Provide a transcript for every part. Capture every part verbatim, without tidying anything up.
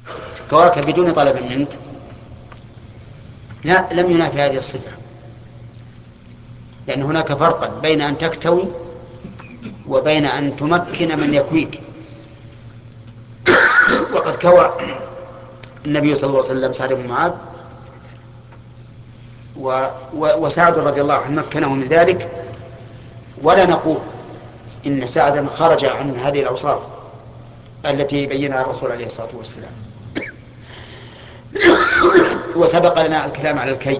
كواكب بدون طلب منك، لا لم ينافي هذه الصفة، لأن هناك فرقا بين أن تكتوي وبين أن تمكن من يكويك. وقد كوى النبي صلى الله عليه وسلم سعد بن معاذ، و... و... وسعد رضي الله عنه مكنه من ذلك. ولا نقول إن سعدا خرج عن هذه الأوصاف التي بينها الرسول عليه الصلاة والسلام. وسبق لنا الكلام على الكي،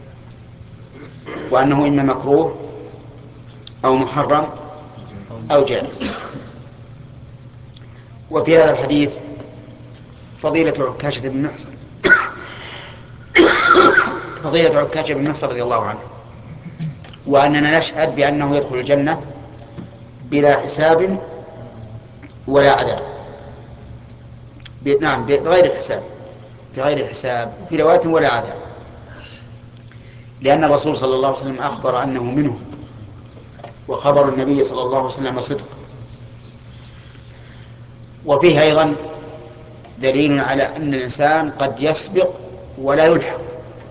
وأنه إما مكروه أو محرم أو جائز. وفي هذا الحديث فضيلة عكاشة بن محصن فضيلة عكاشة بن محصن رضي الله عنه، وأننا نشهد بأنه يدخل الجنة بلا حساب ولا عذاب. نعم، بغير حساب، بغير حساب في رواية ولا عذاب، لأن الرسول صلى الله عليه وسلم أخبر أنه منه، وخبر النبي صلى الله عليه وسلم صدق. وفيه أيضا دليل على أن الإنسان قد يسبق ولا يلحق،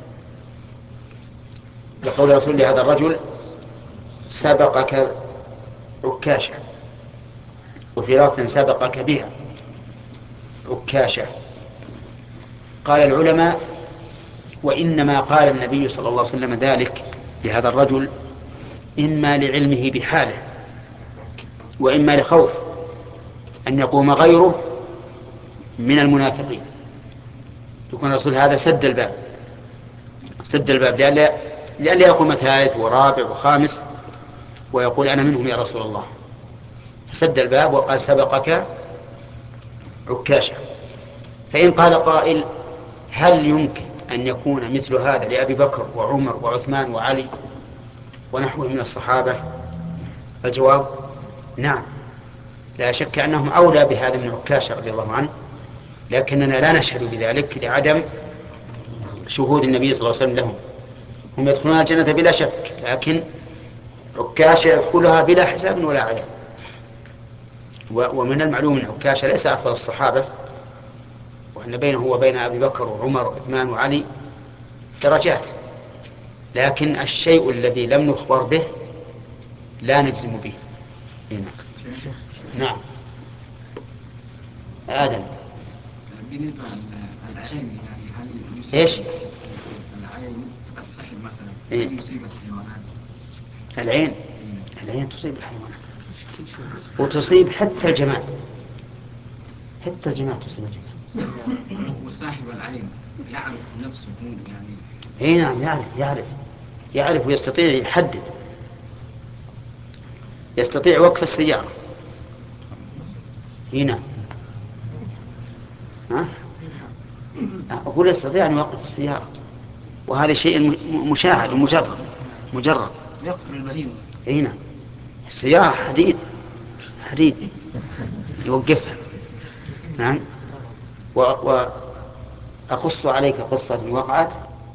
لقول رسول هذا الرجل سبقك عكاشة، وفي لفظ سبقك بها عكاشة. قال العلماء: وإنما قال النبي صلى الله عليه وسلم ذلك لهذا الرجل إما لعلمه بحاله، وإما لخوف أن يقوم غيره من المنافقين، يكون الرسول هذا سد الباب سد الباب لألا لألا يقوم ثالث ورابع وخامس ويقول أنا منهم يا رسول الله. فسد الباب وقال سبقك عكاشة. فإن قال قائل: هل يمكن أن يكون مثل هذا لأبي بكر وعمر وعثمان وعلي ونحوهم من الصحابة؟ الجواب: نعم، لا شك أنهم أولى بهذا من عكاشة رضي الله عنه، لكننا لا نشهد بذلك لعدم شهود النبي صلى الله عليه وسلم لهم. هم يدخلون الجنة بلا شك، لكن عكاشة يدخلها بلا حساب ولا عذاب. ومن المعلوم أن عكاشة ليس أفضل الصحابة، وأن بينه وبين أبي بكر وعمر وعثمان وعلي درجات، لكن الشيء الذي لم نخبر به لا نجزم به. هنا. نعم. آدم. بالنسبة للعين، يعني هل يصيب إيش؟ العين السحر مثلا إيه؟ هل يصيب الحيوانات؟ العين العين تصيب الحيوانات وتصيب حتى الجماد، حتى الجماد تصيب الجماد. وصاحب العين يعرف نفسه يعني. اي نعم، يعرف يعرف يعرف ويستطيع يحدد، يستطيع وقف السيارة. هنا ها؟ أقول يستطيع أن يوقف السيارة، وهذا شيء مشاهد ومجرد مجرد يقتل البهيمة. هنا السيارة حديد حديد يوقفها. نعم. وأقص عليك قصة وقعت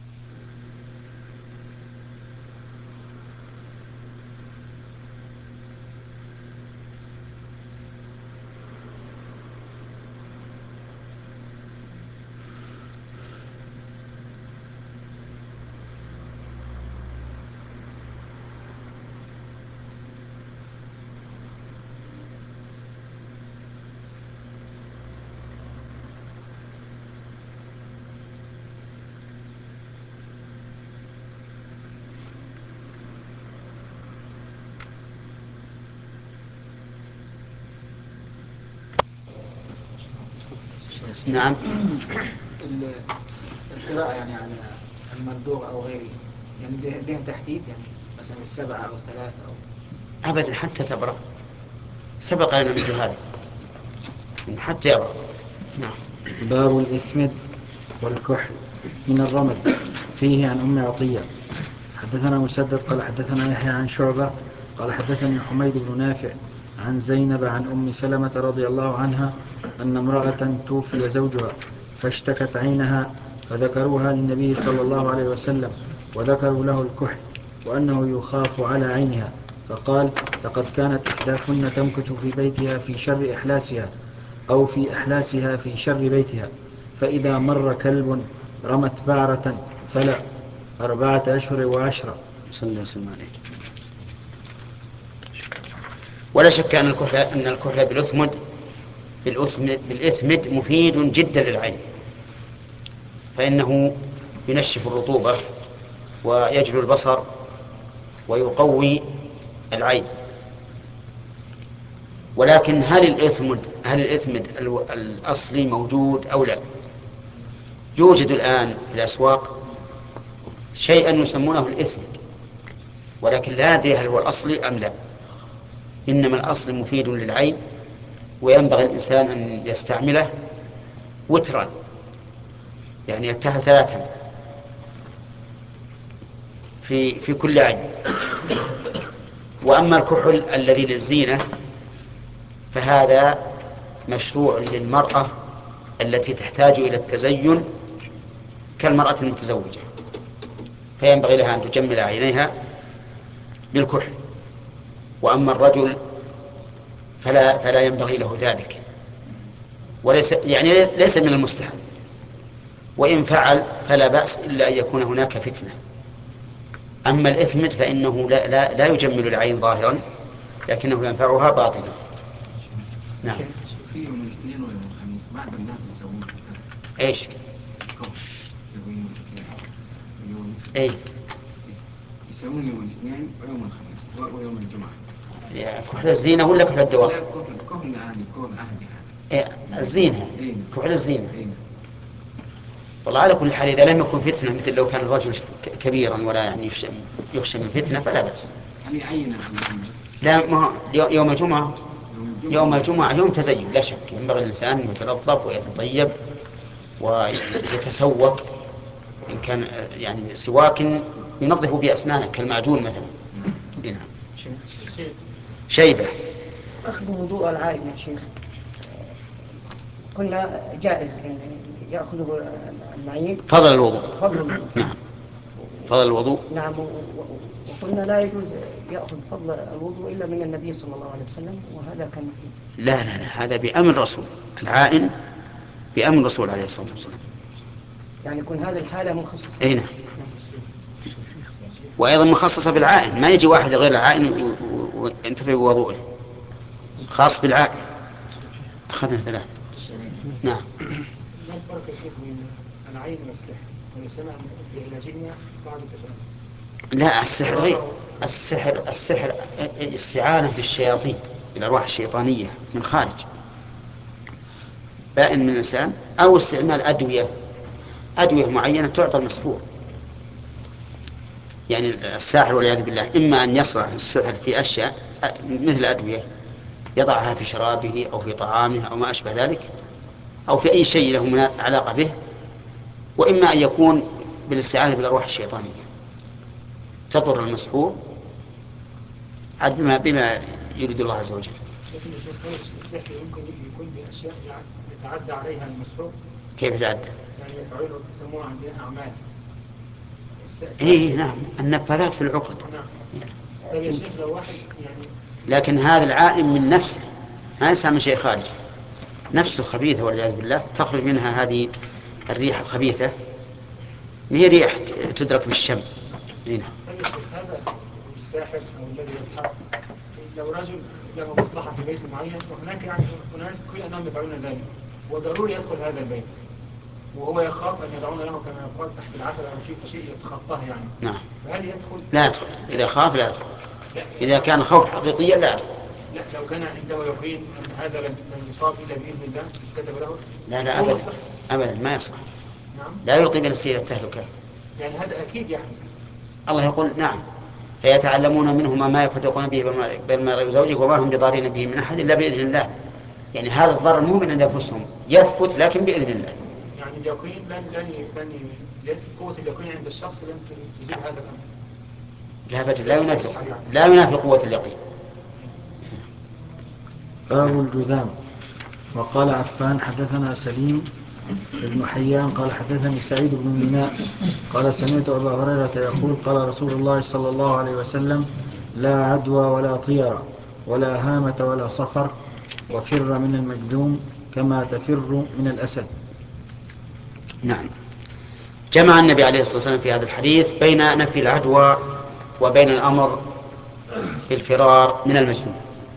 نعم. القراءة يعني عن المردوغ أو غيره، يعني لها تحديد، يعني مثلا السبعة أو ثلاثة أو أبدا حتى تبرأ، سبق لنا مثل هذا حتى يبرأ. نعم. باب الإثمد والكحل من الرمل. فيه عن أم عطية حدثنا مسدد قال حدثنا يحيى عن شعبة قال حدثني حميد بن نافع عن زينب عن أم سلمة رضي الله عنها أن امرأة توفي زوجها فاشتكت عينها فذكروها للنبي صلى الله عليه وسلم وذكروا له الكحل وأنه يخاف على عينها، فقال: لقد كانت إحداكن تمكث في بيتها في شر إحلاسها أو في إحلاسها في شر بيتها، فإذا مر كلب رمت بعرة فلا أربعة أشهر وعشرة. صلى الله عليه وسلم. ولا شك أن الكحل أن الكحل بالأثمد بالأثمد بالإثمد مفيد جدا للعين، فإنه ينشف الرطوبة ويجلو البصر ويقوي العين. ولكن هل الإثمد هل الإثمد الأصلي موجود أو لا؟ يوجد الآن في الأسواق شيئا يسمونه الإثمد، ولكن لا أدري هل هو الأصلي أم لا. إنما الأصل مفيد للعين، وينبغي الإنسان أن يستعمله وترا، يعني يكتحل ثلاثا في في كل عين. وأما الكحل الذي للزينة فهذا مشروع للمرأة التي تحتاج إلى التزين كالمرأة المتزوجة، فينبغي لها أن تجمل عينيها بالكحل. وأما الرجل فلا فلا ينبغي له ذلك، وليس يعني ليس من المستحب، وإن فعل فلا بأس إلا أن يكون هناك فتنة. أما الإثمد فإنه لا, لا, لا يجمل العين ظاهرا، لكنه ينفعها باطنا. نعم. في يوم الاثنين ويوم الخميس بعض الناس يسوون ايش؟ اي يسوون يوم الاثنين ويوم الخميس ويوم الجمعة. كحل الزينة ولا كحل الدواء؟ لا كحل كحل عادي كحل عادي. إيه الزينة، إيه. كحل الزينة. إيه. والله على كل حال إذا لم يكن فتنة، مثل لو كان الرجل كبيرا ولا يعني يخشى من فتنة فلا بأس. يعني عينة لا ما يوم الجمعة يوم الجمعة يوم تزين لا شك، ينبغي الإنسان أن يتنظف ويتطيب ويتسوق، إن كان يعني سواك ينظف بأسنانه كالمعجون مثلا. هنا. شيبة أخذ وضوء العائد يا شيخ، قلنا جائز إن يأخذه المعين فضل الوضوء. فضل الوضوء. نعم فضل الوضوء. نعم، وقلنا لا يجوز يأخذ فضل الوضوء إلا من النبي صلى الله عليه وسلم، وهذا كان فيه. لا لا لا هذا بأمر رسول العائن، بأمر رسول عليه الصلاة والسلام. يعني يكون هذه الحالة مخصصة. أي نعم. وأيضا مخصصة بالعائن، ما يجي واحد غير العائن وينتفع بوضوءه، خاص بالعائن. أخذنا ثلاثة. نعم. ما الفرق يا شيخ بين العين والسحر؟ أنا سمع بعلاجها بعض التجارب. لا السحر غير. السحر السحر استعانة بالشياطين، بالأرواح الشيطانية من خارج بائن من الإنسان، أو استعمال أدوية أدوية معينة تعطى المسحور. يعني الساحر والعياذ بالله إما أن يصنع السحر في أشياء مثل أدوية يضعها في شرابه أو في طعامه أو ما أشبه ذلك، أو في أي شيء له علاقة به، وإما أن يكون بالاستعانة بالأرواح الشيطانية تضر المسحور بما بما يريد الله عز وجل. لكن السحر يمكن يكون بأشياء يتعدى عليها المسحور. كيف يتعدى؟ يعني يفعلوا يسموها عندنا أعمال. إيه نعم النفاذات في العقد. نعم. طيب يا شيخ لو واحد يعني. لكن هذا العائن من نفسه ما يستعمل شيء خارجي، نفسه خبيثة والعياذ بالله، تخرج منها هذه الريح الخبيثة، هي ريح تدرك بالشم. هنا. طيب هذا الساحر أو الذي يسحر لو رجل له مصلحة في بيت معين، وهناك يعني أناس كل أنهم يفعلون ذلك، وضروري يدخل هذا البيت، وهو يخاف أن يدعون له كما يقال تحت العتبة أو شيء شيء يتخطاه يعني. نعم. فهل يدخل؟ لا يدخل، إذا خاف لا يدخل. إذا كان خوف حقيقيا لا يدخل. لا لو كان عنده يقين أن هذا لن يصاب إلا بإذن الله كتب له. لا لا أبدا أبدا ما يصح. نعم. لا يلقي بنفسه إلى التهلكة. يعني هذا أكيد يعني. الله يقول نعم فيتعلمون منهما ما يفرقون به بين المرء وزوجه وما هم بضارين به من أحد إلا بإذن الله. يعني هذا الضرر مو من عند أنفسهم، يثبت لكن بإذن الله. يعني اليقين لن لن لن زيادة قوة اليقين عند الشخص لن تزيد هذا الأمر. لا أبدا لا ينافي لا ينافي قوة اليقين. باب الجذام. وقال عفان حدثنا سليم بن حيان قال حدثني سعيد بن ميناء قال سمعت أبا هريرة يقول قال رسول الله صلى الله عليه وسلم لا عدوى ولا طير ولا هامة ولا صفر، وفر من المجذوم كما تفر من الأسد. نعم. جمع النبي عليه الصلاة والسلام في هذا الحديث بين نفي العدوى وبين الأمر بالفرار من المجنون.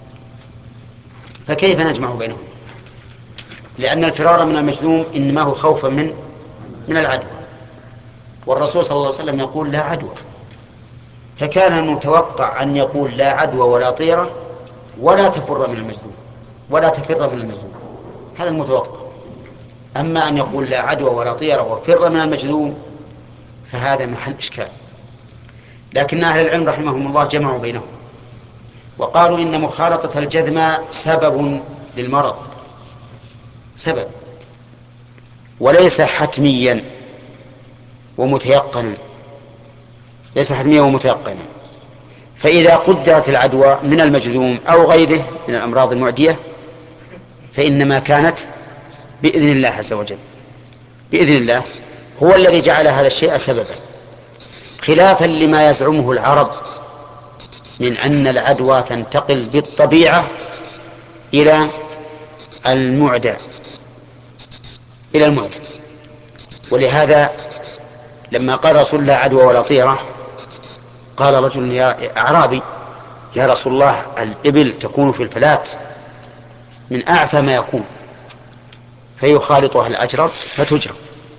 فكيف نجمع بينهم؟ لأن الفرار من المجنون إنما هو خوفا من من العدوى، والرسول صلى الله عليه وسلم يقول لا عدوى، فكان المتوقع أن يقول لا عدوى ولا طيرة ولا تفر من المجنون ولا تفر من المجنون، هذا المتوقع. أما أن يقول لا عدوى ولا طيرة وفر من المجنون فهذا محل إشكال. لكن أهل العلم رحمهم الله جمعوا بينهم وقالوا إن مخالطة الجذم سبب للمرض، سبب وليس حتميا ومتيقنا، ليس حتميا ومتيقنا. فإذا قدرت العدوى من المجذوم أو غيره من الأمراض المعدية فإنما كانت بإذن الله عز وجل، بإذن الله هو الذي جعل هذا الشيء سببا، خلافا لما يزعمه العرب من أن العدوى تنتقل بالطبيعة إلى المعدى إلى المعدى. ولهذا لما قال رسول الله عدوى ولا طيرة قال رجل يا أعرابي يا رسول الله الإبل تكون في الفلات من أعفى ما يكون فيخالطها الأجرب فتجرب،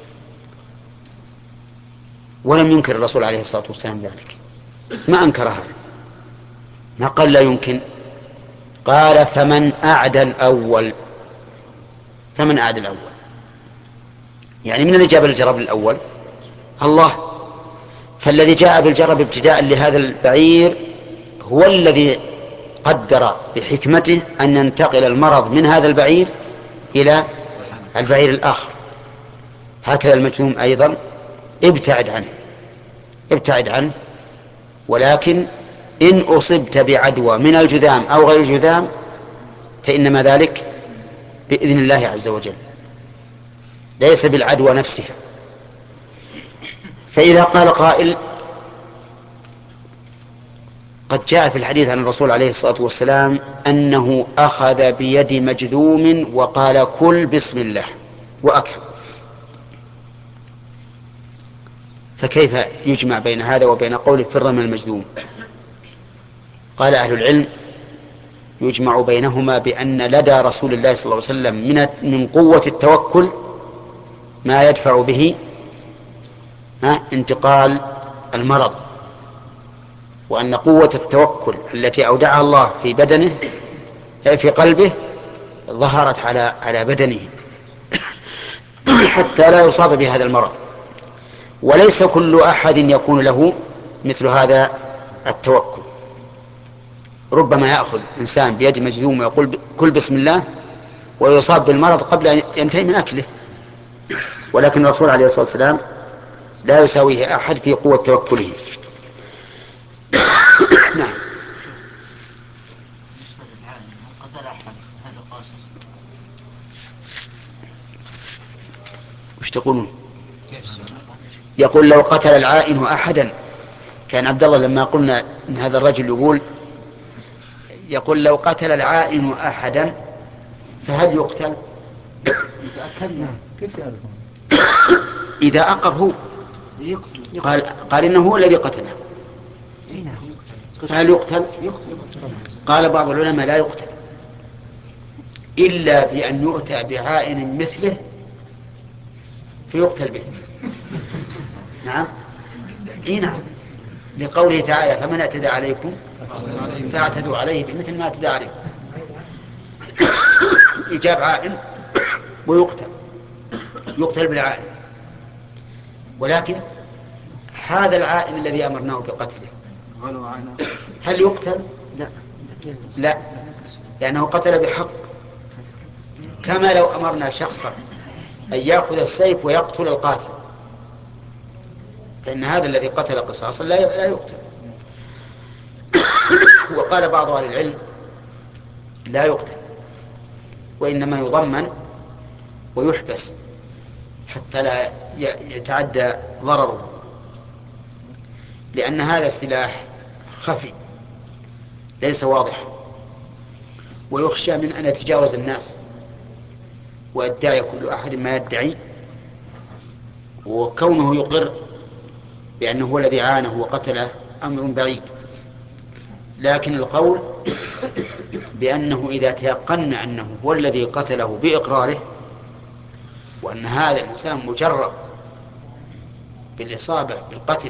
ولم ينكر الرسول عليه الصلاة والسلام ذلك، ما أنكر هذا، ما قال لا يمكن، قال فمن أعدى الأول، فمن أعدى الأول يعني من اللي جاب الجرب الأول؟ الله. فالذي جاء بالجرب ابتداء لهذا البعير هو الذي قدر بحكمته أن ينتقل المرض من هذا البعير إلى البعير الآخر. هكذا المجنون أيضا ابتعد عنه ابتعد عنه ولكن إن أصبت بعدوى من الجذام أو غير الجذام فإنما ذلك بإذن الله عز وجل، ليس بالعدوى نفسها. فإذا قال قائل قد جاء في الحديث عن الرسول عليه الصلاة والسلام أنه أخذ بيد مجذوم وقال كل بسم الله وأكل، فكيف يجمع بين هذا وبين قول فر من المجذوم؟ قال أهل العلم يجمع بينهما بأن لدى رسول الله صلى الله عليه وسلم من من قوة التوكل ما يدفع به انتقال المرض، وأن قوة التوكل التي أودعها الله في بدنه في قلبه ظهرت على على بدنه حتى لا يصاب بهذا المرض. وليس كل أحد يكون له مثل هذا التوكل، ربما يأخذ إنسان بيد مجذوم ويقول كل بسم الله ويصاب بالمرض قبل أن ينتهي من أكله، ولكن الرسول عليه الصلاة والسلام لا يساويه أحد في قوة توكله. نعم. وش تقولون؟ يقول لو قتل العائن أحدا، كان عبد الله لما قلنا إن هذا الرجل يقول يقول لو قتل العائن أحدا فهل يقتل؟ إذا أقر هو قال, قال إنه هو الذي قتله فهل يقتل؟ قال بعض العلماء لا يقتل إلا بأن يؤتى بعائن مثله فيقتل به. نعم إيه نعم، لقوله تعالى فمن اعتدى عليكم فاعتدوا عليه بمثل ما اعتدى عليكم. يجاب عائن ويقتل، يقتل بالعائن، ولكن هذا العائن الذي أمرناه بقتله هل يقتل؟ لا لا، لأنه قتل بحق، كما لو أمرنا شخصا أن يأخذ السيف ويقتل القاتل فإن هذا الذي قتل قصاصا لا يقتل. وقال بعض أهل العلم لا يقتل وإنما يضمن ويحبس حتى لا يتعدى ضرره، لأن هذا السلاح خفي ليس واضح ويخشى من أن يتجاوز الناس ويدعي كل أحد ما يدعي وكونه يقر بأنه هو الذي عانه وقتله أمر بعيد، لكن القول بأنه إذا تيقنا أنه هو الذي قتله بإقراره وأن هذا الإنسان مجرب بالإصابة بالقتل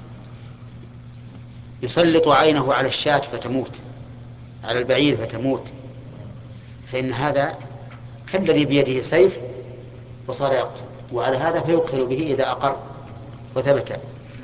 يسلط عينه على الشاة فتموت، على البعير فتموت، فإن هذا كالذي بيده سيف وصار يقتل، وعلى هذا فيقتل به إذا أقر وثبت.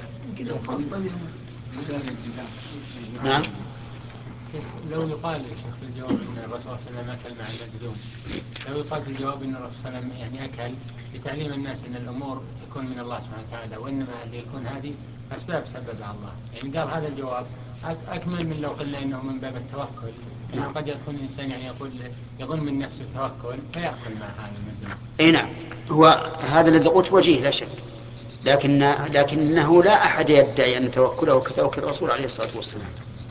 نعم. لو يقال يا شيخ في الجواب ان الرسول صلى الله عليه وسلم اكل مع المجذوم، لو يقال في الجواب ان الرسول صلى الله عليه وسلم يعني اكل لتعليم الناس ان الامور تكون من الله سبحانه وتعالى، وانما اللي يكون هذه اسباب سببها الله، يعني قال هذا الجواب اكمل من لو قلنا انه من باب التوكل، انه قد يكون الانسان يعني يقول يظن من نفسه التوكل فيأكل مع هذا المجذوم. اي نعم، هو هذا الذي قلت وجيه لا شك، لكن لكنه لا احد يدعي ان توكله كتوكل الرسول عليه الصلاه والسلام،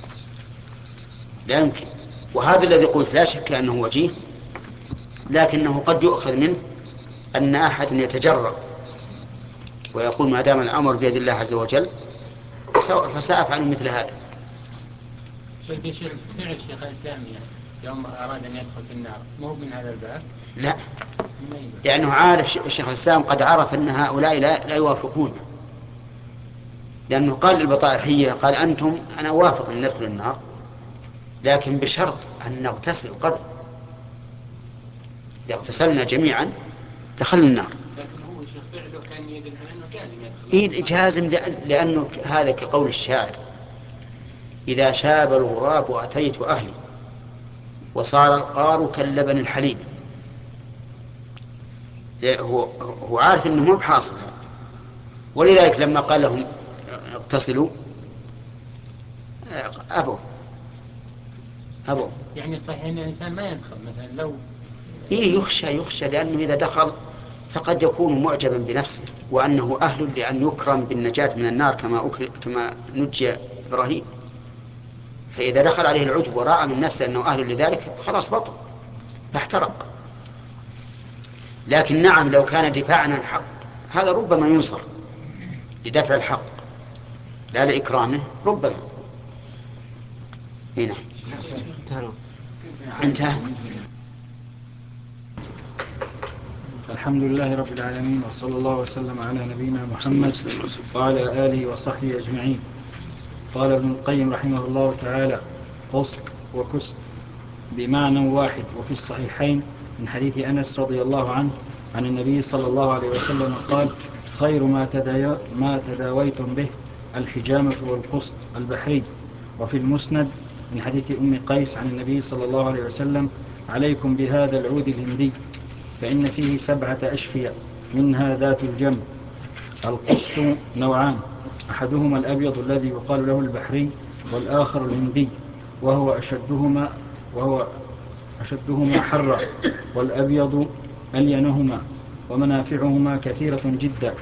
لا يمكن. وهذا الذي قلت لا شك أنه وجيه، لكنه قد يؤخذ منه أن أحد يتجرأ ويقول ما دام الأمر بيد الله عز وجل فسأفعل مثل هذا. طيب شيخ، فعل شيخ الإسلام يوم أراد أن يدخل في النار مو من هذا الباب؟ لا، لأنه عارف شيخ الإسلام قد عرف أن هؤلاء لا, لا يوافقون، لأنه قال للبطائحية قال أنتم أنا أوافق أن ندخل النار لكن بشرط أن نغتسل قبل، إذا اغتسلنا جميعا دخلنا النار. لكن هو شيخ فعله كان يدل على أنه كان يدخل. إيه جازم، لأنه هذا كقول الشاعر إذا شاب الغراب أتيت أهلي وصار القار كاللبن الحليب. هو هو عارف أنه مو بحاصل، ولذلك لما قال لهم اغتسلوا أبوا أبوا. يعني صحيح أن الإنسان ما يدخل مثلا لو إيه يخشى يخشى لأنه إذا دخل فقد يكون معجبا بنفسه وأنه أهل لأن يكرم بالنجاة من النار كما كما نجي إبراهيم، فإذا دخل عليه العجب ورأى من نفسه أنه أهل لذلك خلاص بطل فاحترق. لكن نعم لو كان دفاعا عن الحق هذا ربما ينصر لدفع الحق لا لإكرامه ربما. هنا انتهى. الحمد لله رب العالمين، وصلى الله وسلم على نبينا محمد وعلى آله وصحبه أجمعين. قال ابن القيم رحمه الله تعالى: قسط وكست بمعنى واحد، وفي الصحيحين من حديث أنس رضي الله عنه عن النبي صلى الله عليه وسلم قال: خير ما, تداي... ما تداويتم به الحجامة والقسط البحري. وفي المسند من حديث أم قيس عن النبي صلى الله عليه وسلم: عليكم بهذا العود الهندي فإن فيه سبعة أشفية منها ذات الجنب. القسط نوعان، أحدهما الأبيض الذي يقال له البحري، والآخر الهندي وهو أشدهما وهو أشدهما حرا، والأبيض ألينهما ومنافعهما كثيرة جدا،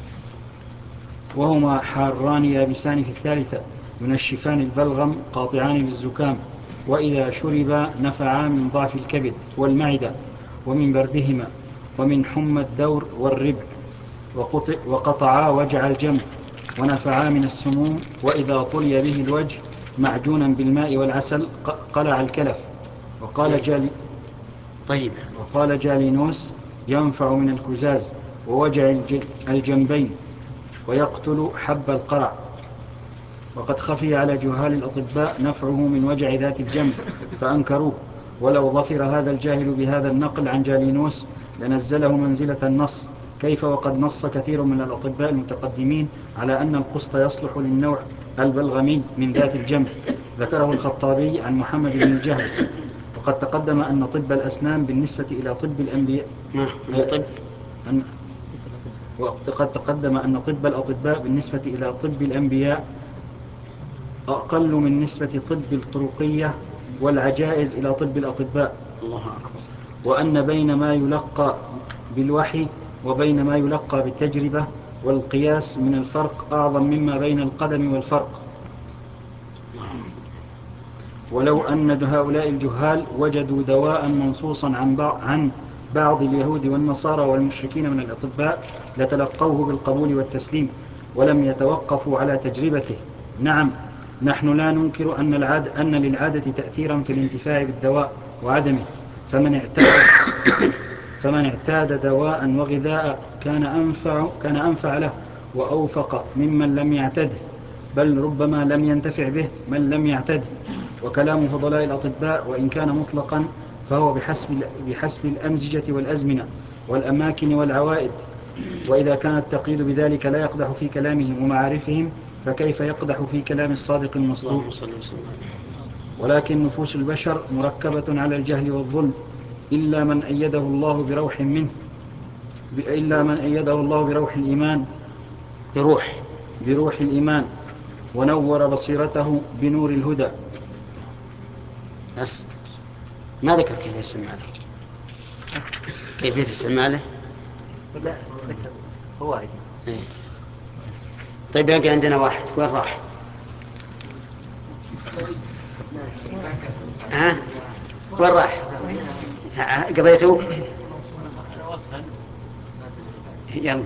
وهما حاران يابسان في الثالثة، ينشفان البلغم قاطعان للزكام، وإذا شربا نفعا من ضعف الكبد والمعدة ومن بردهما ومن حمى الدور والربع، وقطعا وجع الجنب ونفعا من السموم، وإذا طلي به الوجه معجونا بالماء والعسل قلع الكلف. وقال جالي طيب وقال جالينوس: ينفع من الكزاز ووجع الجنبين ويقتل حب القرع. وقد خفي على جهال الأطباء نفعه من وجع ذات الجنب فأنكروه، ولو ظفر هذا الجاهل بهذا النقل عن جالينوس لنزله منزلة النص، كيف وقد نص كثير من الأطباء المتقدمين على أن القسط يصلح للنوع البلغمي من ذات الجنب. ذكره الخطابي عن محمد بن الجهل. وقد تقدم أن طب الأسنان بالنسبة إلى طب الأنبياء طب أن وقد تقدم أن طب الأطباء بالنسبة إلى طب الأنبياء أقل من نسبة طب الطرقية والعجائز إلى طب الأطباء. الله أكبر. وأن بين ما يلقى بالوحي وبين ما يلقى بالتجربة والقياس من الفرق أعظم مما بين القدم والفرق. ولو أن هؤلاء الجهال وجدوا دواء منصوصا عن بعض اليهود والنصارى والمشركين من الأطباء لتلقوه بالقبول والتسليم ولم يتوقفوا على تجربته. نعم، نحن لا ننكر أن, العاد أن للعادة تأثيرا في الانتفاع بالدواء وعدمه، فمن اعتاد, فمن اعتاد دواء وغذاء كان أنفع, كان أنفع له وأوفق ممن لم يعتده، بل ربما لم ينتفع به من لم يعتده. وكلام فضلاء الأطباء وإن كان مطلقا فهو بحسب, بحسب الأمزجة والأزمنة والأماكن والعوائد، وإذا كان التقييد بذلك لا يقدح في كلامهم ومعارفهم فكيف يقدح في كلام الصادق المصدوق؟ ولكن نفوس البشر مركبة على الجهل والظلم إلا من أيده الله بروح منه إلا من أيده الله بروح الإيمان بروح بروح الإيمان ونور بصيرته بنور الهدى. بس ما ذكر كيفية استعماله كيفية استعماله لا ذكر هو إيه. طيب يبقى عندنا واحد، وين راح؟ ها؟ وين راح؟ قضيته؟ يلا.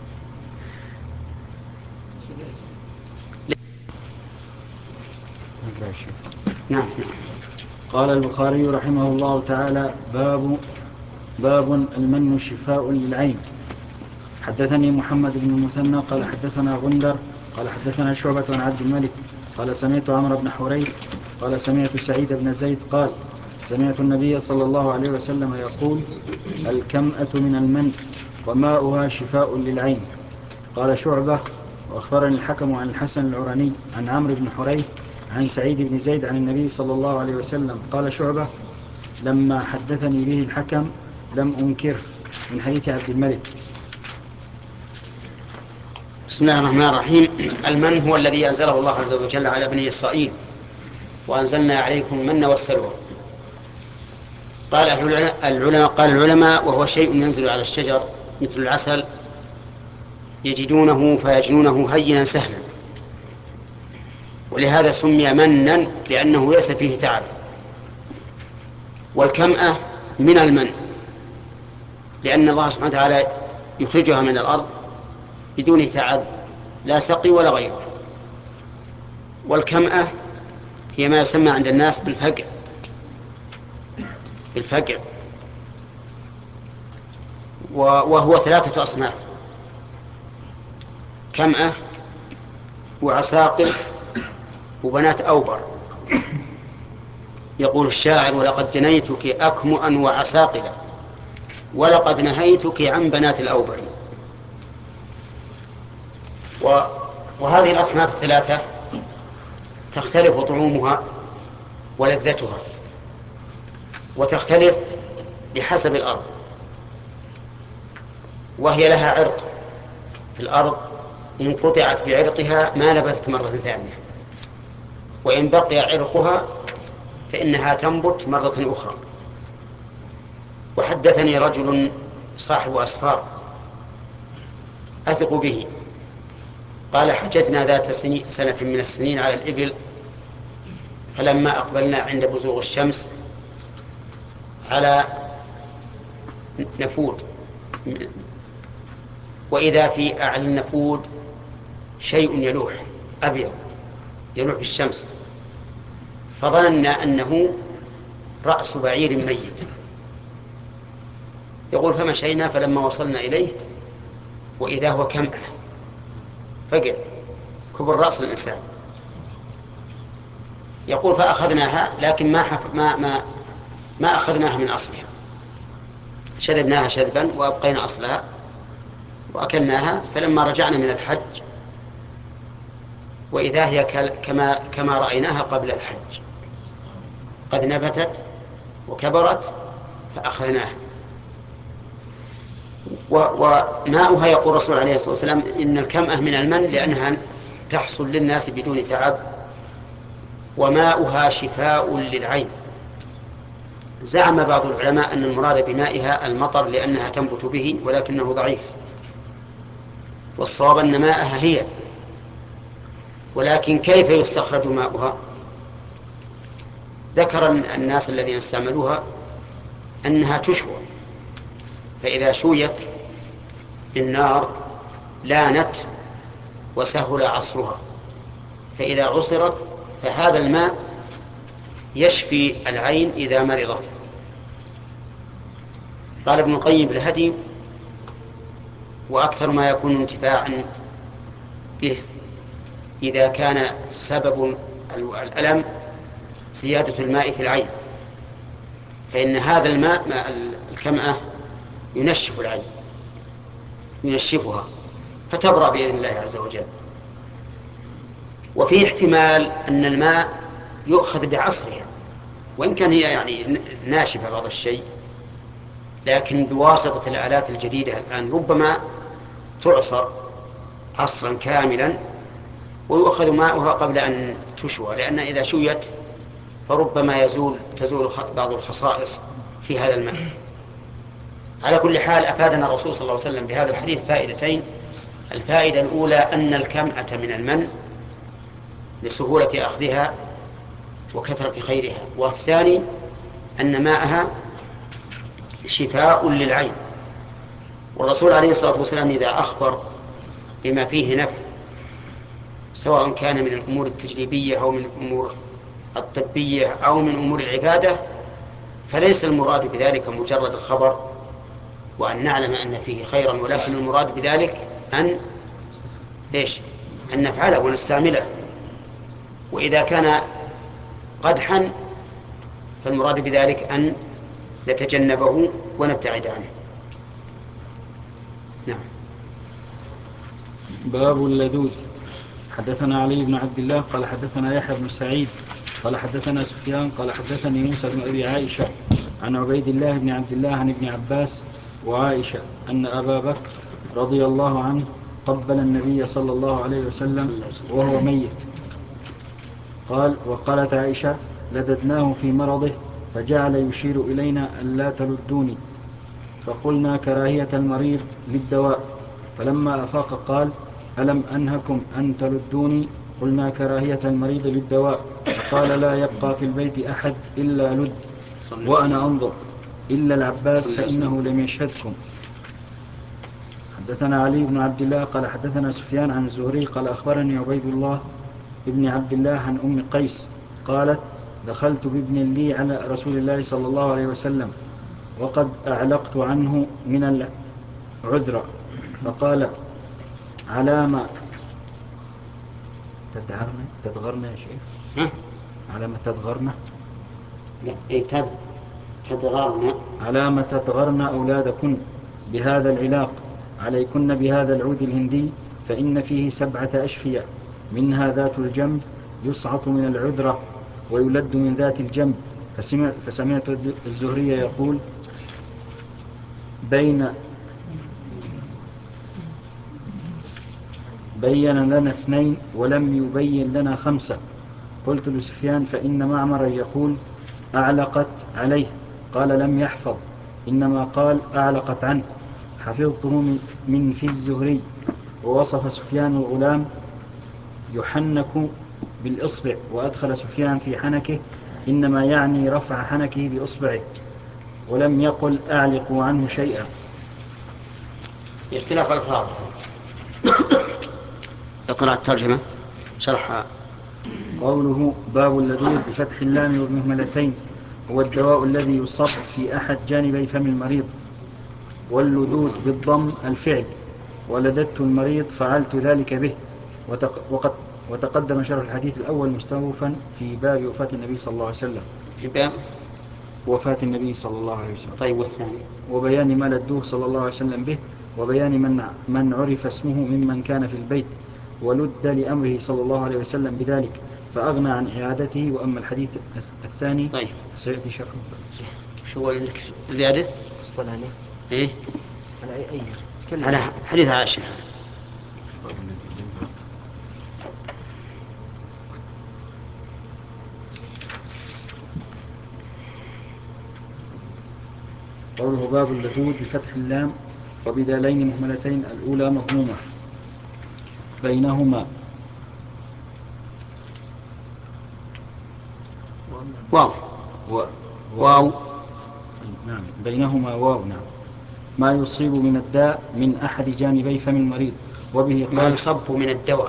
نعم. قال البخاري رحمه الله تعالى: باب باب المن شفاء للعين. حدثني محمد بن المثنى قال حدثنا غندر قال حدثنا شعبة عن عبد الملك قال سمعت عمرو بن حريث قال سمعت سعيد بن زيد قال سمعت النبي صلى الله عليه وسلم يقول: الكمأة من المن وماؤها شفاء للعين. قال شعبة: وأخبرني الحكم عن الحسن العراني عن عمرو بن حريث عن سعيد بن زيد عن النبي صلى الله عليه وسلم. قال شعبة: لما حدثني به الحكم لم أنكره، من حديث عبد الملك. بسم الله الرحمن الرحيم. المن هو الذي أنزله الله عز وجل على بني إسرائيل: وأنزلنا عليكم المن والسلوى. قال العلماء قال العلماء وهو شيء ينزل على الشجر مثل العسل يجدونه فيجنونه هينا سهلا، ولهذا سمي منا لأنه ليس فيه تعب. والكمأة من المن لأن الله سبحانه وتعالى يخرجها من الأرض بدون تعب لا سقي ولا غيره. والكمأة هي ما يسمى عند الناس بالفقع بالفقع وهو ثلاثة أصناف: كمأة وعساقل وبنات أوبر. يقول الشاعر: ولقد جنيتك أكمؤا وعساقلا ولقد نهيتك عن بنات الأوبر. وهذه الأصناف الثلاثة تختلف طعومها ولذتها، وتختلف بحسب الأرض، وهي لها عرق في الأرض إن قطعت بعرقها ما نبتت مرة ثانية، وإن بقي عرقها فإنها تنبت مرة أخرى. وحدثني رجل صاحب أسفار أثق به قال: حجتنا ذات سنة من السنين على الإبل، فلما أقبلنا عند بزوغ الشمس على نفود، وإذا في أعلى النفود شيء يلوح أبيض يلوح بالشمس، فظننا أنه رأس بعير ميت. يقول: فمشينا فلما وصلنا إليه وإذا هو كمأة فقع كبر رأس الإنسان. يقول: فأخذناها لكن ما حف... ما ما ما أخذناها من أصلها، شذبناها شذبا وأبقينا أصلها وأكلناها. فلما رجعنا من الحج وإذا هي كما كما رأيناها قبل الحج، قد نبتت وكبرت فأخذناها. وماؤها يقول الرسول عليه الصلاة والسلام إن الكمأة من المن لأنها تحصل للناس بدون تعب، وماؤها شفاء للعين. زعم بعض العلماء أن المراد بمائها المطر لأنها تنبت به، ولكنه ضعيف، والصواب أن ماءها هي. ولكن كيف يستخرج ماؤها؟ ذكر الناس الذين استعملوها أنها تشوى فإذا شويت بالنار لانت وسهل عصرها، فإذا عصرت فهذا الماء يشفي العين إذا مرضت. قال ابن القيم في الهدي: وأكثر ما يكون انتفاعا به إذا كان سبب الألم زيادة الماء في العين، فإن هذا الماء ماء الكمأة ينشف العين، ينشفها فتبرأ بإذن الله عز وجل. وفي احتمال أن الماء يؤخذ بعصرها، وإن كان هي يعني ناشفة بعض الشيء، لكن بواسطة الآلات الجديدة الآن ربما تعصر عصرا كاملا ويؤخذ ماؤها قبل أن تشوى، لأن إذا شويت فربما يزول تزول بعض الخصائص في هذا الماء. على كل حال أفادنا الرسول صلى الله عليه وسلم بهذا الحديث فائدتين: الفائدة الأولى أن الكمأة من المن لسهولة أخذها وكثرة خيرها، والثاني أن ماءها شفاء للعين. والرسول عليه الصلاة والسلام إذا أخبر بما فيه نفع سواء كان من الأمور التجريبية أو من الأمور الطبية أو من أمور العبادة، فليس المراد بذلك مجرد الخبر وأن نعلم أن فيه خيرا، ولكن المراد بذلك أن إيش؟ أن نفعله ونستعمله. وإذا كان قدحا فالمراد بذلك أن نتجنبه ونبتعد عنه. نعم. باب اللذوذ. حدثنا علي بن عبد الله قال حدثنا يحيى بن سعيد قال حدثنا سفيان قال حدثني موسى بن أبي عائشة عن عبيد الله بن عبد الله عن ابن عباس وعائشة أن أبا بكر رضي الله عنه قبل النبي صلى الله عليه وسلم وهو ميت. قال: وقالت عائشة: لددناه في مرضه فجعل يشير إلينا أن لا تلدوني، فقلنا: كراهية المريض للدواء. فلما أفاق قال: ألم أنهكم أن تلدوني؟ قلنا: كراهية المريض للدواء. فقال: لا يبقى في البيت أحد إلا لد، وأنا أنظر، إلا العباس فإنه لم يشهدكم. حدثنا علي بن عبد الله قال حدثنا سفيان عن الزهري قال أخبرني عبيد الله ابن عبد الله عن أم قيس قالت: دخلت بابن لي على رسول الله صلى الله عليه وسلم وقد أعلقت عنه من العذر، فقال: على ما تدغرنا تدغرنا يا شيخ؟ على ما تدغرنا؟ لا إيه تد تدغرنا على ما تدغرن أولادكن بهذا العلاق، عليكن بهذا العود الهندي، فإن فيه سبعة أشفية، منها ذات الجنب يصعط من العذرة ويلد من ذات الجنب. فسمع فسمعت الزهري يقول: بين بين لنا اثنين ولم يبين لنا خمسة. قلت لسفيان: فإن معمرا يقول: أعلقت عليه. قال: لم يحفظ، إنما قال: أعلقت عنه. حفظته من في الزهري. ووصف سفيان الغلام يحنك بالإصبع، وأدخل سفيان في حنكه إنما يعني رفع حنكه بإصبعه، ولم يقل أعلقوا عنه شيئا. اختلاف الألفاظ. اقرأ الترجمة شرح. قوله: باب اللذوذ بفتح اللام والمهملتين هو الدواء الذي يصب في أحد جانبي فم المريض. واللذوذ بالضم الفعل، ولددت المريض فعلت ذلك به. وقد وتقدم شرح الحديث الأول مستوفا في باب وفاة النبي صلى الله عليه وسلم. في باب وفاة النبي صلى الله عليه وسلم. طيب، والثاني وبيان ما لدوه صلى الله عليه وسلم به، وبيان من من عرف اسمه ممن كان في البيت ولد لأمره صلى الله عليه وسلم بذلك فأغنى عن إعادته. وأما الحديث الثاني طيب سيأتي شرحه. شو عندك زيادة؟ أصلا عليه إيه؟ على أي أي على حديث عائشة. قوله: باب اللذوذ بفتح اللام وبدالين مهملتين، الأولى مضمومة بينهما واو و... واو نعم بينهما واو. نعم. ما يصيب من الداء من أحد جانبي فم المريض. وبه ما قال يصب من الدواء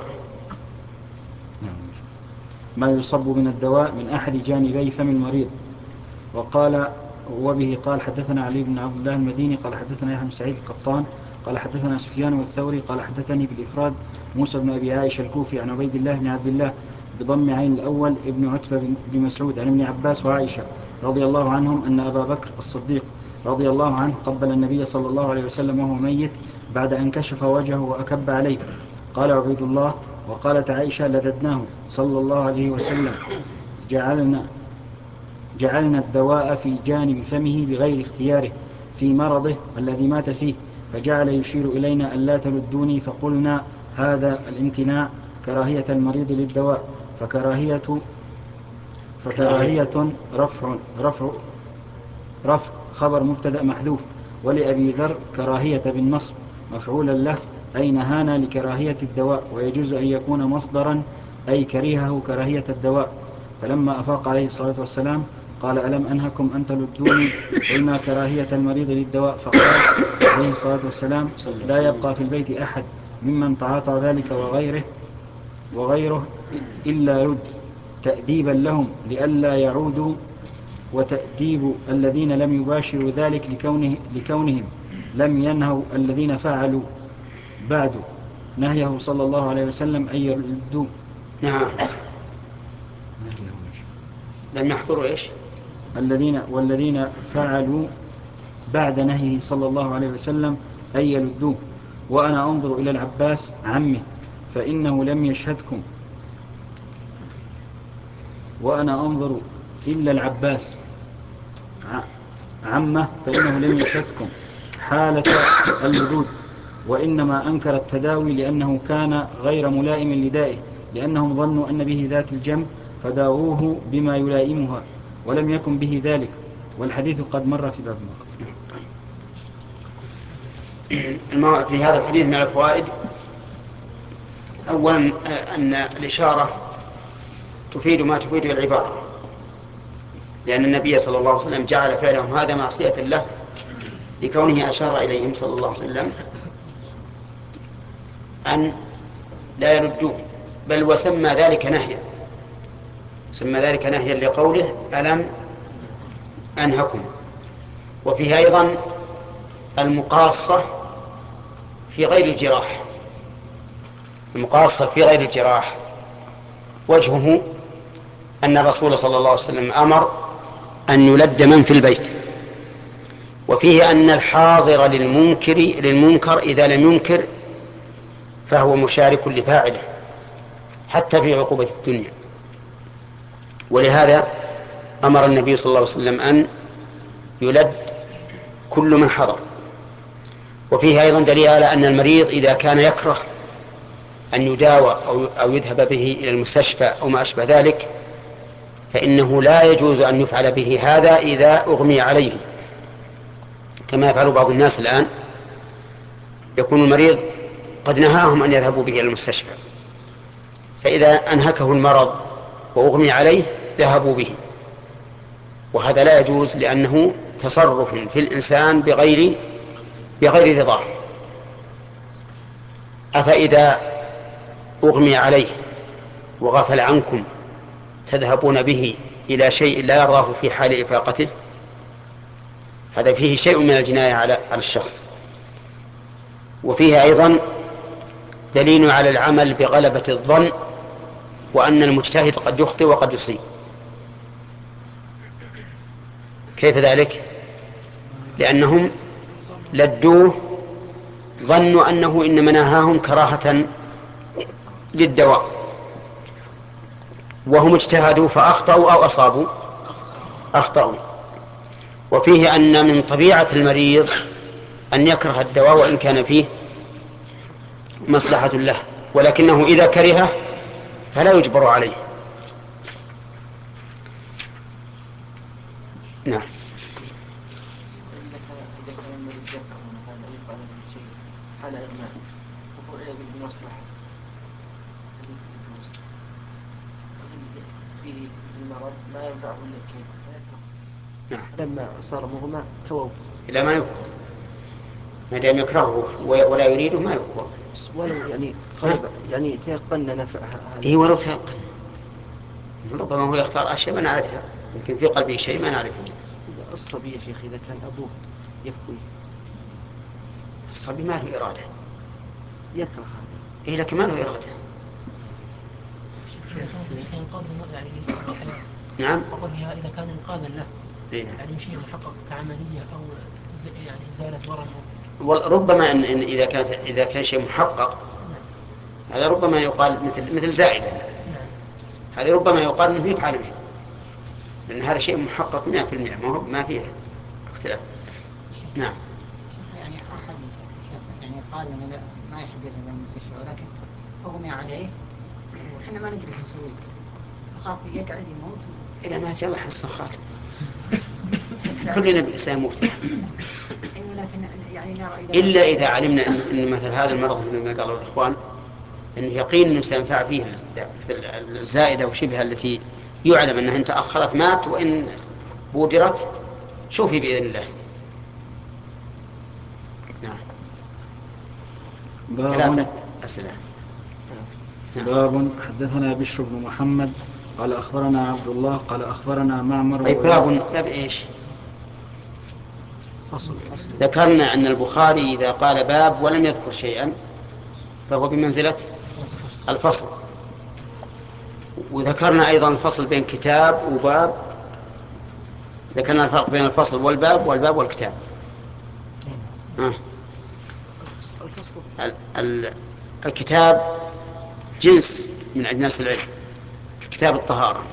ما يصب من الدواء من أحد جانبي فم المريض. وقال وبه قال حدثنا علي بن عبد الله المديني قال حدثنا يحيى بن سعيد القطان قال حدثنا سفيان والثوري قال حدثني بالإفراد موسى بن أبي عائشة الكوفي عن عبيد الله بن عبد الله بضم عين الأول ابن عتبة بن مسعود عن ابن عباس وعائشة رضي الله عنهم أن أبا بكر الصديق رضي الله عنه قبل النبي صلى الله عليه وسلم وهو ميت بعد أن كشف وجهه وأكب عليه. قال عبيد الله وقالت عائشة لددناه صلى الله عليه وسلم جعلنا جعلنا الدواء في جانب فمه بغير اختياره في مرضه الذي مات فيه، فجعل يشير إلينا ألا تلدوني، فقلنا هذا الامتناع كراهية المريض للدواء، فكراهية فكراهية رفع رفع رفع خبر مبتدأ محذوف. ولأبي ذر كراهية بالنصب مفعولا له أي نهانا لكراهية الدواء، ويجوز أن يكون مصدرا أي كريهه كراهية الدواء. فلما أفاق عليه الصلاة والسلام قال ألم أنهكم أن تلدوني؟ قلنا كراهية المريض للدواء. فقال عليه الصلاة والسلام لا يبقى في البيت أحد ممن تعاطى ذلك وغيره وغيره إلا رد تأديبا لهم لئلا يعودوا، وتأديب الذين لم يباشروا ذلك لكونه لكونهم لم ينهوا الذين فعلوا بعد نهيه صلى الله عليه وسلم أن يردوا. نعم لم يحضروا إيش الذين والذين فعلوا بعد نهيه صلى الله عليه وسلم أن يلدوه. وأنا أنظر إلى العباس عمه فإنه لم يشهدكم وأنا أنظر إلا العباس عمه فإنه لم يشهدكم حالة اللدود، وإنما أنكر التداوي لأنه كان غير ملائم لدائه، لأنهم ظنوا أن به ذات الجنب فداووه بما يلائمها ولم يكن به ذلك، والحديث قد مر في باب الماء. في هذا الحديث من الفوائد أولا أن الإشارة تفيد ما تفيد العبارة، لأن النبي صلى الله عليه وسلم جعل فعلهم هذا معصية له لكونه أشار إليهم صلى الله عليه وسلم أن لا يردوه، بل وسمى ذلك نهيا سمى ذلك نهيا لقوله ألم أنهكم. وفيه أيضا المقاصة في غير الجراح المقاصة في غير الجراح وجهه أن الرسول صلى الله عليه وسلم أمر أن يلد من في البيت، وفيه أن الحاضر للمنكر للمنكر إذا لم ينكر فهو مشارك لفاعله حتى في عقوبة الدنيا، ولهذا أمر النبي صلى الله عليه وسلم أن يلد كل من حضر. وفيه أيضا دليل على أن المريض إذا كان يكره أن يداوى أو يذهب به إلى المستشفى أو ما أشبه ذلك فإنه لا يجوز أن يفعل به هذا إذا أغمي عليه، كما يفعل بعض الناس الآن، يكون المريض قد نهاهم أن يذهبوا به إلى المستشفى، فإذا أنهكه المرض وأغمي عليه ذهبوا به، وهذا لا يجوز لأنه تصرف في الإنسان بغير بغير رضاه. أفإذا أغمي عليه وغفل عنكم تذهبون به إلى شيء لا يرضاه في حال إفاقته؟ هذا فيه شيء من الجناية على الشخص. وفيه أيضا دليل على العمل بغلبة الظن، وأن المجتهد قد يخطئ وقد يصيب. كيف ذلك؟ لأنهم لدوه ظنوا أنه إنما نهاهم كراهة للدواء، وهم اجتهدوا فأخطأوا أو أصابوا أخطأوا. وفيه أن من طبيعة المريض أن يكره الدواء وإن كان فيه مصلحة له، ولكنه إذا كرهه فلا يجبر عليه. نعم. لما صار مغمى توضأ إلى ما يكون ما دام يكرهه ولا يريده ما يكره. ولو يعني طلب يعني تيقن نفعها. إيه ولو تيقن، ربما هو يختار أشياء ما نعرفها، يمكن في قلبه شيء ما نعرفه. الصبي يا شيخ إذا كان أبوه يكوي، الصبي ما له إرادة. يكره هذا. إيه لكن ما له إرادة. نعم. أقول إذا كان إنقاذا له إيه؟ يعني شيء محقق كعملية أو يعني إزالة ورم. وربما إن, إن إذا كان إذا كان شيء محقق هذا ربما يقال مثل مثل زائدة. هذا ربما يقال إنه يفعل به، لأن هذا شيء محقق مئة في المئة، ما هو ما فيه اختلاف. نعم. يعني أحد يعني قال إنه ما يحب يذهب المستشفى ولكن أغمي عليه وحنا ما ندري شو نسوي، أخاف يقعد يموت. إذا مات الله حسن خاتم. كلنا سيموت. إلا إذا علمنا إن, إن مثل هذا المرض مثل ما قالوا الإخوان إن يقين إنه سينفع فيه مثل الزائدة وشبهها التي يعلم أنها إن تأخرت مات وإن بودرت شوفي بإذن الله. نعم. ثلاثة أسئلة. نعم. باب حدثنا بشر بن محمد قال أخبرنا عبد الله قال أخبرنا معمر. طيب باب باب إيش؟ فصل. ذكرنا أن البخاري إذا قال باب ولم يذكر شيئا فهو بمنزلة الفصل، وذكرنا أيضا الفصل بين كتاب وباب، ذكرنا الفرق بين الفصل والباب والباب والكتاب. آه. ال- ال- الكتاب جنس من أجناس العلم كتاب الطهارة،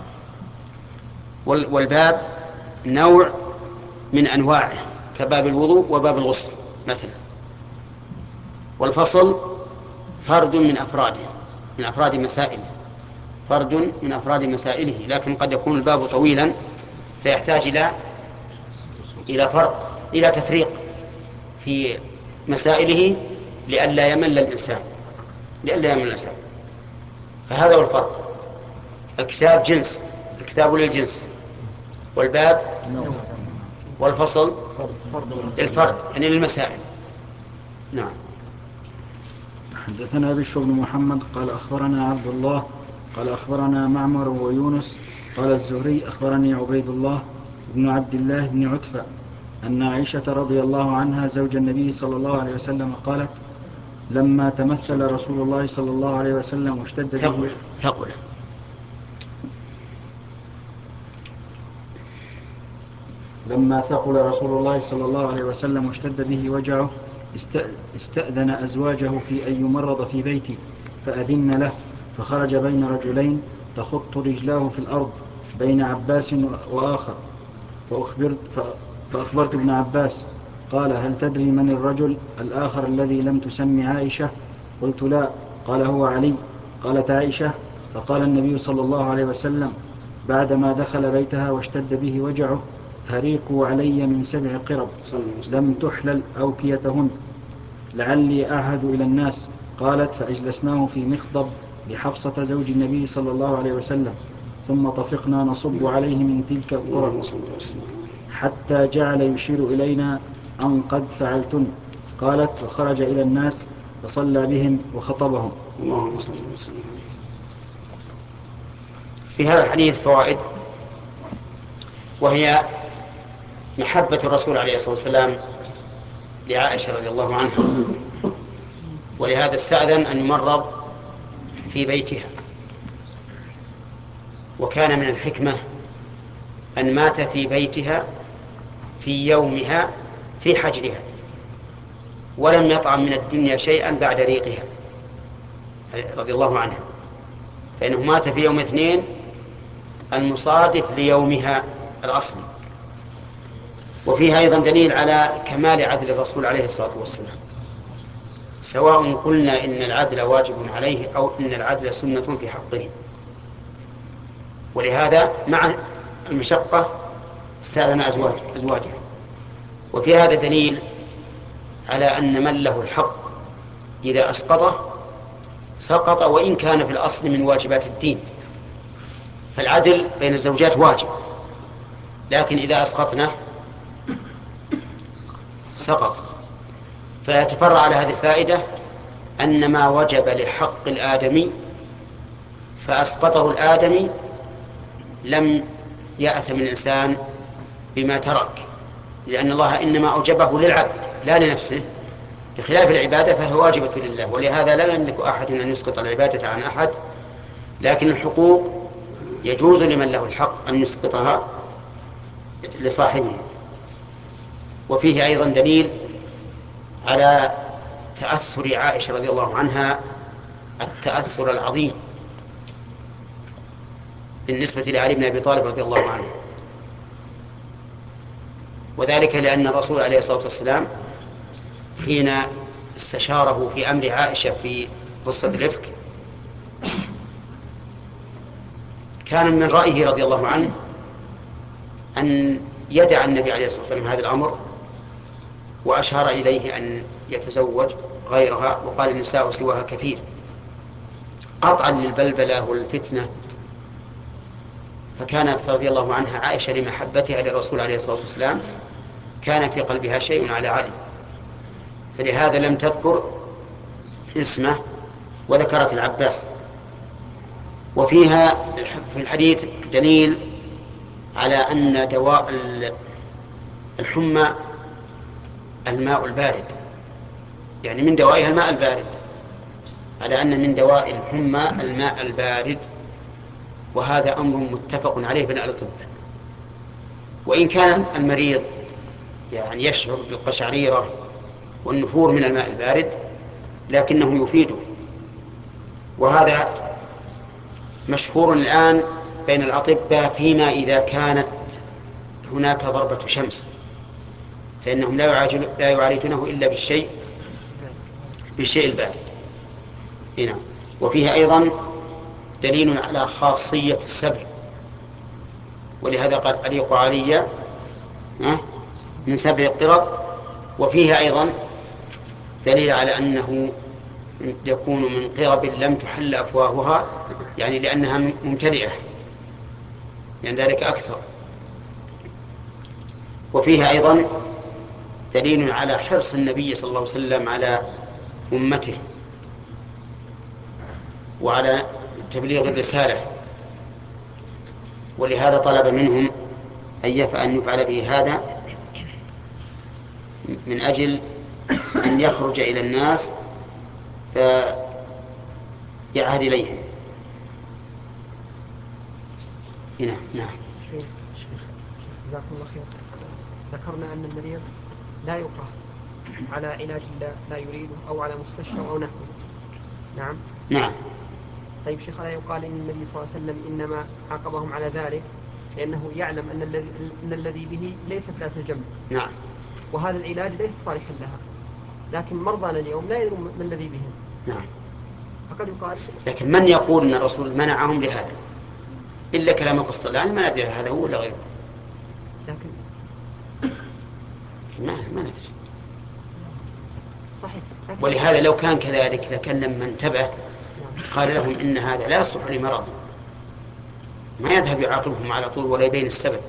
والباب نوع من أنواعه كباب الوضوء وباب الغسل مثلا. والفصل فرد من أفراده من أفراد مسائله فرد من أفراد مسائله لكن قد يكون الباب طويلا فيحتاج إلى إلى فرق إلى تفريق في مسائله لئلا يمل الإنسان لئلا يمل الإنسان فهذا هو الفرق. الكتاب جنس، الكتاب للجنس، والباب والفصل الفرد يعني للمسائل. نعم. حدثنا بشر بن محمد قال أخبرنا عبد الله قال أخبرنا معمر ويونس قال الزهري أخبرني عبيد الله بن عبد الله بن عتبة أن عائشة رضي الله عنها زوج النبي صلى الله عليه وسلم قالت لما تمثل رسول الله صلى الله عليه وسلم واشتد به ثقل لما ثقل رسول الله صلى الله عليه وسلم واشتد به وجعه استأذن أزواجه في أن يمرض في بيتي فأذن له فخرج بين رجلين تخط رجلاه في الأرض بين عباس وآخر فأخبرت, فأخبرت ابن عباس قال هل تدري من الرجل الآخر الذي لم تسمي عائشة؟ قلت لا. قال هو علي. قالت عائشة فقال النبي صلى الله عليه وسلم بعدما دخل بيتها واشتد به وجعه هريقوا علي من سبع قرب لم تحلل أوكيتهن لعلي أعهد إلى الناس. قالت فأجلسناه في مخضب لحفصة زوج النبي صلى الله عليه وسلم ثم طفقنا نصب عليه من تلك القرب حتى جعل يشير إلينا أن قد فعلتن. قالت وخرج إلى الناس فصلى بهم وخطبهم. في هذا الحديث فوائد، وهي محبة الرسول عليه الصلاة والسلام لعائشة رضي الله عنها، ولهذا استأذن أن يمرض في بيتها. وكان من الحكمة أن مات في بيتها في يومها في حجرها ولم يطعم من الدنيا شيئا بعد ريقها رضي الله عنها، فإنه مات في يوم اثنين المصادف ليومها الأصلي. وفيها أيضا دليل على كمال عدل الرسول عليه الصلاة والسلام، سواء قلنا إن العدل واجب عليه أو إن العدل سنة في حقه. ولهذا مع المشقة استأذن أزواج أزواجه. وفي هذا دليل على أن من له الحق إذا أسقطه سقط وإن كان في الأصل من واجبات الدين. فالعدل بين الزوجات واجب، لكن إذا أسقطناه سقط. فيتفرع على هذه الفائدة أن ما وجب لحق الآدمي فأسقطه الآدمي لم يأثم الإنسان بما ترك، لأن الله إنما أوجبه للعبد لا لنفسه، بخلاف العبادة فهي واجبة لله، ولهذا لا يملك أحد أن يسقط العبادة عن أحد، لكن الحقوق يجوز لمن له الحق أن يسقطها لصاحبه. وفيه أيضا دليل على تأثر عائشة رضي الله عنها التأثر العظيم بالنسبة لعلي بن أبي طالب رضي الله عنه، وذلك لأن الرسول عليه الصلاة والسلام حين استشاره في أمر عائشة في قصة الإفك كان من رأيه رضي الله عنه أن يدع النبي عليه الصلاة والسلام هذا الأمر، وأشار إليه أن يتزوج غيرها، وقال النساء سواها كثير قطعا للبلبلة والفتنة. فكانت رضي الله عنها عائشة لمحبتها للرسول عليه الصلاة والسلام كان في قلبها شيء على علي، فلهذا لم تذكر اسمه وذكرت العباس. وفيها في الحديث دليل على أن دواء الحمى الماء البارد، يعني من دوائها الماء البارد، على أن من دواء الحمى الماء البارد، وهذا أمر متفق عليه بين أهل الطب. وإن كان المريض يعني يشعر بالقشعريرة والنفور من الماء البارد لكنه يفيده، وهذا مشهور الآن بين الأطباء فيما إذا كانت هناك ضربة شمس فإنهم لا يعالجونه إلا بالشيء بالشيء البارد. هنا وفيها أيضا دليل على خاصية السبع، ولهذا قال أليق علي من سبع قرب. وفيها أيضا دليل على أنه يكون من قرب لم تحل أفواهها، يعني لأنها ممتلئة، يعني ذلك أكثر. وفيها أيضا دليل على حرص النبي صلى الله عليه وسلم على أمته وعلى تبليغ الرسالة، ولهذا طلب منهم أن يفعل به هذا من أجل أن يخرج إلى الناس فيعهد إليهم. نعم نعم. شيخ جزاكم الله خير، ذكرنا أن المريض لا يكره على علاج لا, لا يريده أو على مستشفى أو نحوه. نعم نعم. طيب شيخ، لا يقال إن النبي صلى الله عليه وسلم إنما عاقبهم على ذلك لأنه يعلم أن الذي أن الذي به ليست ذات الجنب. نعم. وهذا العلاج ليس صالحا لها، لكن مرضانا اليوم لا يدرون ما الذي بهم. نعم. فقد يقال. لكن من يقول أن الرسول منعهم لهذا إلا كلام القسطلاني؟ ما ندري هذا هو ولا غيره، لكن ما ما ندري. صحيح. ولهذا لو كان كذلك لكان لما انتبه قال لهم إن هذا لا يصلح لمرض، ما يذهب يعاقبهم على طول ولا يبين السبب.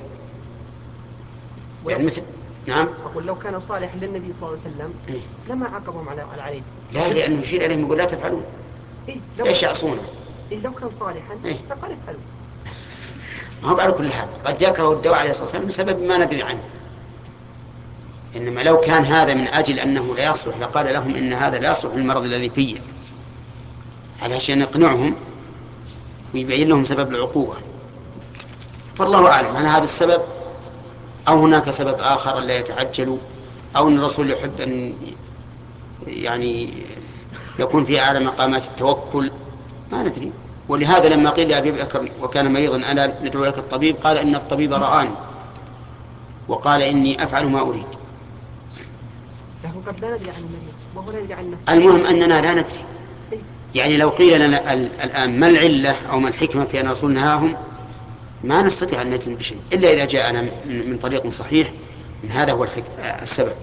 يعني مثل نعم. أقول لو كان صالحا للنبي صلى الله عليه وسلم إيه؟ لما عاقبهم على على عليه. لا، لأنه يشير عليهم يقول لا تفعلون. إيه؟ ليش يعصونه؟ إيه لو كان صالحا إيه؟ فقال افعلوا. ما هو على كل حال قد يكره الدواء عليه الصلاة والسلام بسبب ما ندري عنه، إنما لو كان هذا من أجل أنه لا يصلح لقال لهم إن هذا لا يصلح للمرض الذي فيه، علشان يقنعهم ويبين لهم سبب العقوبة. فالله أعلم هل هذا السبب أو هناك سبب آخر لا يتعجلوا، أو أن الرسول يحب أن يعني يكون في أعلى مقامات التوكل، ما ندري. ولهذا لما قيل لأبي بكر وكان مريضا ألا ندعو لك الطبيب، قال إن الطبيب رآني وقال إني أفعل ما أريد. لكن قد لا ندري عن المريض وهو لا يدري عن نفسه. المهم أننا لا ندري. يعني لو قيل لنا الآن ما العلة أو ما الحكمة في أن الرسول نهاهم ما نستطيع أن نجزم بشيء إلا إذا جاءنا من طريق صحيح من هذا هو السبب.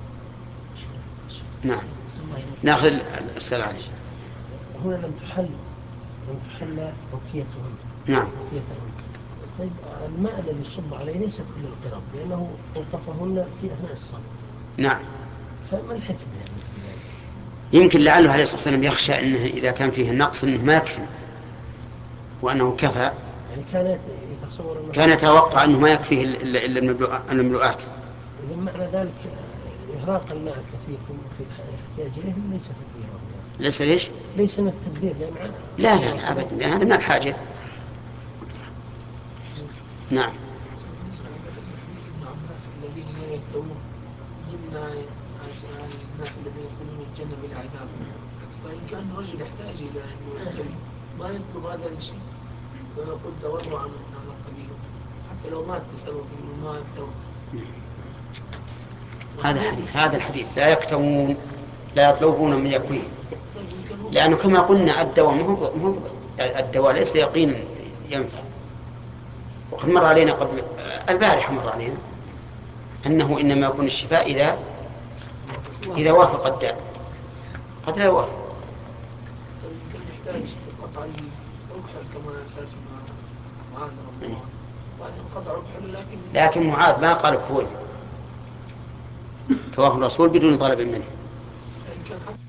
نعم. ناخذ السلام عليكم. هنا لم تحل لم تحل توكيتهم. نعم. توكيتهم. طيب الماء الذي يصب عليه ليس كل القرب لأنه اوقفهن في أثناء الصلاة. نعم. فما الحكمة يعني؟ يمكن لعله عليه الصلاة والسلام يخشى أنه إذا كان فيه النقص أنه ما يكفي وأنه كفى، يعني كان يتصور أنه كان يتوقع أنه ما يكفيه إلا إلا المملوء- المملوءات. إذا معنى ذلك إهراق الماء الكثير في الاحتياج إليه ليس تدبيرا. ليس ليش؟ ليس من التدبير يعني. لا لا لا أبدا، لأن هذا من الحاجة. نعم. ابن عباس الذين لا يكتوون ضمن الناس الذين يدخلون الجنة بلا عذاب، فإن كان رجل يحتاج إلى أنه يكتوي ما يطلب هذا الشيء ويقول تورعا من الله قبيله حتى لو مات بسبب أنه ما يكتوي. هذا حديث هذا الحديث لا يكتوون لا يطلبون من يكويه، لأنه كما قلنا الدواء مهو مهو الدواء ليس يقين ينفع. وقد مر علينا قبل البارحة مر علينا أنه إنما يكون الشفاء إذا إذا وافق الداء، قد لا يوافق. كان يحتاج قطع الركحل كما سلف معاذ رضي الله عنه، وهذا قطع ركحل لكن لكن معاذ ما قال كوي كواه الرسول بدون طلب منه. كان